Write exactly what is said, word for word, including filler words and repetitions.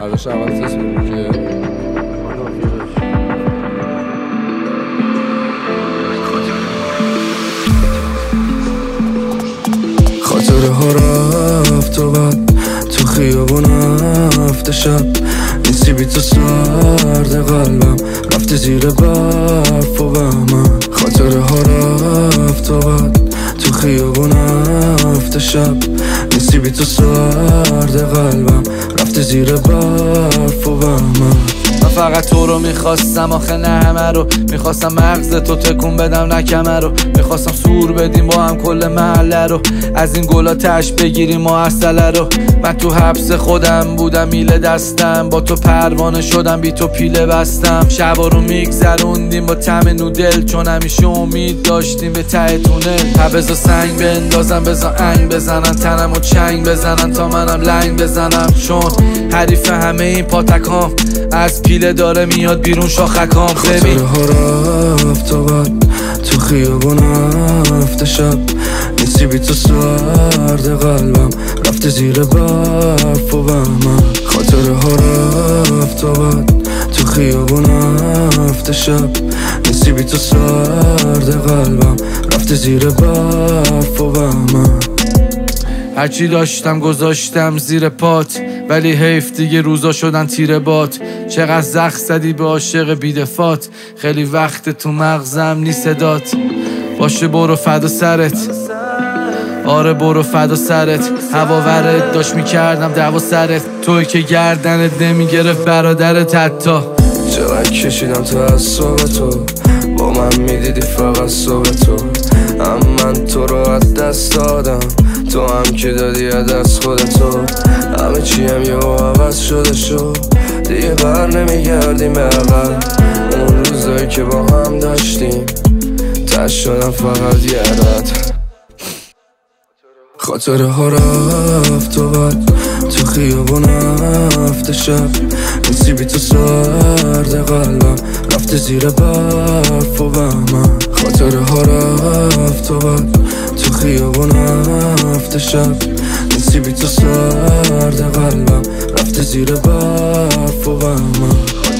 برداشت اول تست بودیم که خاطره ها رفت و بعد تو خیابون هفته شب نیستی بی تو سرد قلبم رفتی زیر برف و بهمن خاطره ها رفت و بعد تو خیابون هفته شب نیستی بی تو سرد قلبم رفتی زیر برف و بهمن من فقط تو رو میخواستم آخه نه همه رو میخواستم مغز تو تکون بدم نه کمر رو میخواستم سور بدیم با هم کل محله رو از این گلا تش بگیریم و اصله رو من تو حبس خودم بودم میله دستم با تو پروانه شدم بی تو پیله بستم شبا رو میگذروندیم با طعم نودل چون همیشه امید داشتیم به ته تونل بذار سنگ بندازم بذار انگ بزنن تنم و چنگ بزنن تا منم لنگ بزنم چون حریف همه این پاتکام از پیله داره میاد بیرون شاخکام ببین خاطره ها رفت و بعد تو خیابون هفته شب نیستی بی تو سرد قلبم رفته زیر برف و بهمن خاطره ها رفت و بعد تو خیابون هفته شب نیستی بی تو سرد قلبم رفته زیر برف و بهمن هرچی داشتم گذاشتم زیر پات ولی حیف دیگه روزا شدن تیره بات چقدر زخم زدی به عاشق بیدفات خیلی وقت تو مغزم نی صدات باشه برو فدا سرت آره برو فدا سرت هوا ورد داشت میکردم دعوا سرت توی که گردنت نمیگرفت برادرت حتی چقدر کشیدم تا از صبح تو با من میدیدی فقط صبح تو هم من تو رو از دست دادم تو هم که دادی از دست خودتو همه چی هم یه عوض شده شو دیگه بر نمیگردیم به عقل اون روزایی که با هم داشتیم تش شدم فقط یه رد خاطره ها رفت و بعد تو خیابون هفته شب نیستی بی تو سرد قلبم رفته زیر برف و بهمن خاطره ها رفت و بعد تو خیابون هفته شب نیستی بی تو سرد قلبم رفته زیر برف و بهمن